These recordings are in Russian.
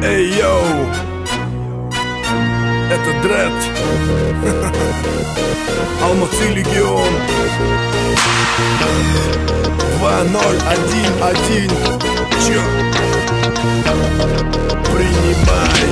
Эй, йоу, это Дред. Алматы Легион 2011. Чё? Принимай.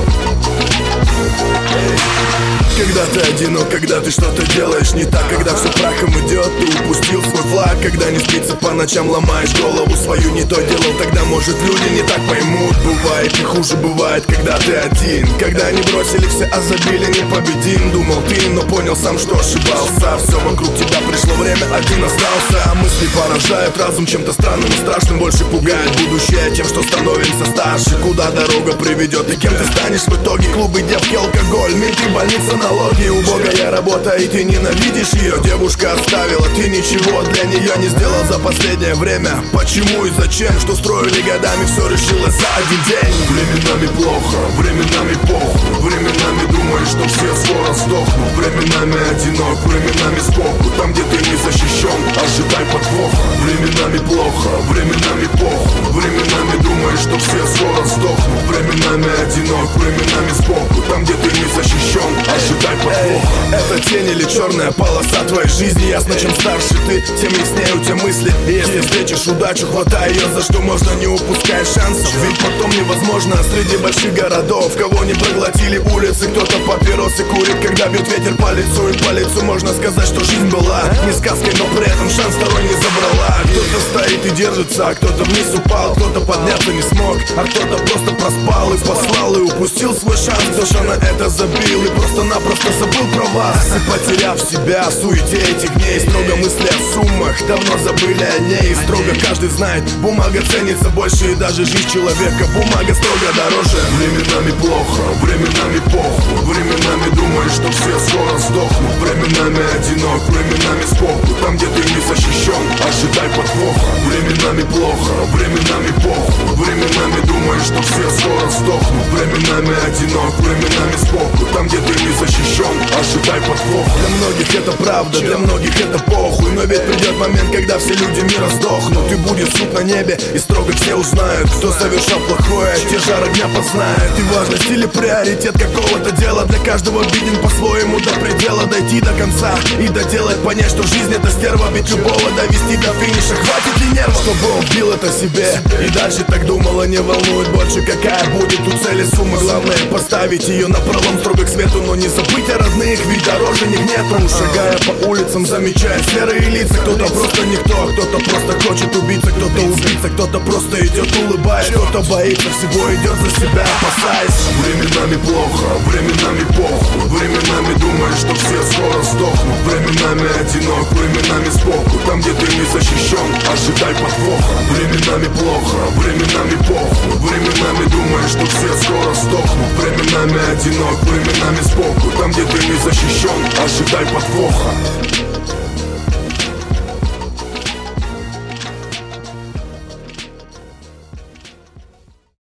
Когда ты одинок, когда ты что-то делаешь не так, когда все прахом идет, ты упустил свой флаг. Когда не спится по ночам, ломаешь голову свою, не то делал, тогда может люди не так поймут. Бывает и хуже бывает, когда ты один. Когда они бросили все, а забили непобедим. Думал ты, но понял сам, что ошибался. Все вокруг тебя пришло время, один остался. А мысли поражают разум чем-то странным и страшным. Больше пугает будущее тем, что становимся старше. Куда дорога приведет и кем ты станешь в итоге? Клубы, девки, алкоголь, менты, больница, налоги. Убогая работа, и ты ненавидишь ее. Девушка оставила, ты ничего для нее не сделал за последнее время. Почему и зачем? Что строили годами, все решилось за один день. Временами плохо, временами похуй. Временами думаешь, что все скоро сдохнут. Временами одинок, временами сбоку. Там, где ты не защищен, ожидай подвоха. Временами плохо, временами похуй. Временами думаешь, что все скоро сдохнут. Временами одинок, временами сбоку. Там, где ты не защищен, ожидай подвоха. Это тень или черная полоса твоей жизни. Ясно, чем старше ты, тем яснее у тебя мысли. И если встретишь удачу, хватай ее, за что можно, не упускай шансов. Ведь потом невозможно среди больших городов. Кого не проглотили улицы, кто-то папиросы курит, когда бьет ветер по лицу. И по лицу можно сказать, что жизнь была не сказкой, но при этом шанс второй не забрала. Кто-то стоит и держится, а кто-то вниз упал. Кто-то подняться не смог, а кто-то просто проспал и послал, и упустил свой шанс. Кто-то на это забил и просто-напросто забыл про вас. И потеряв себя в суете этих дней, строго мысли о суммах, давно забыли о ней. И строго каждый знает, бумага ценится больше, и даже жизнь человека бумага строго дороже. Временами плохо, временами похуй. Временами думаешь, что все скоро сдохнут. Временами одинок, временами сбоку. Там, где ты не защищен, ожидай подвоха. Временами плохо, временами похуй. Временами думаешь, что все скоро сдохнут. Временами одинок, временами сбоку. Там, где ты не защищен, ожидай подвоха. Для многих это правда, для многих это похуй. Но ведь придет момент, когда все люди мира сдохнут. И будет суд на небе, и строго все узнают, кто совершал плохое, те жар огня познает. И важность или приоритет какого-то дела для каждого виден по-своему до предела. Дойти до конца и доделать, понять, что жизнь это стерва. Ведь любого довести до финиша хватит ли нервов, чтобы он вбил это себе. И дальше так думала, не волнует больше, какая будет у цели сумма. Главное поставить ее на пролом строго к свету, но не забыть о родных, ведь дороже них нету. Шагая по улицам, замечая серые лица. Кто-то просто никто, а кто-то просто хочет убиться. Кто-то убийца, кто-то просто идет улыбаясь. Кто-то боится всего, идет за себя, опасаясь. Временами плохо, временами похуй. Временами думаешь, что все скоро сдохнут. Временами одинок, временами сбоку. Там, где ты не защищен, ожидай подвоха. Временами плохо, временами похуй. Временами думаешь, что все скоро сдохнут. Временами одинок, временами сбоку. Там, где ты не защищен, ожидай подвоха.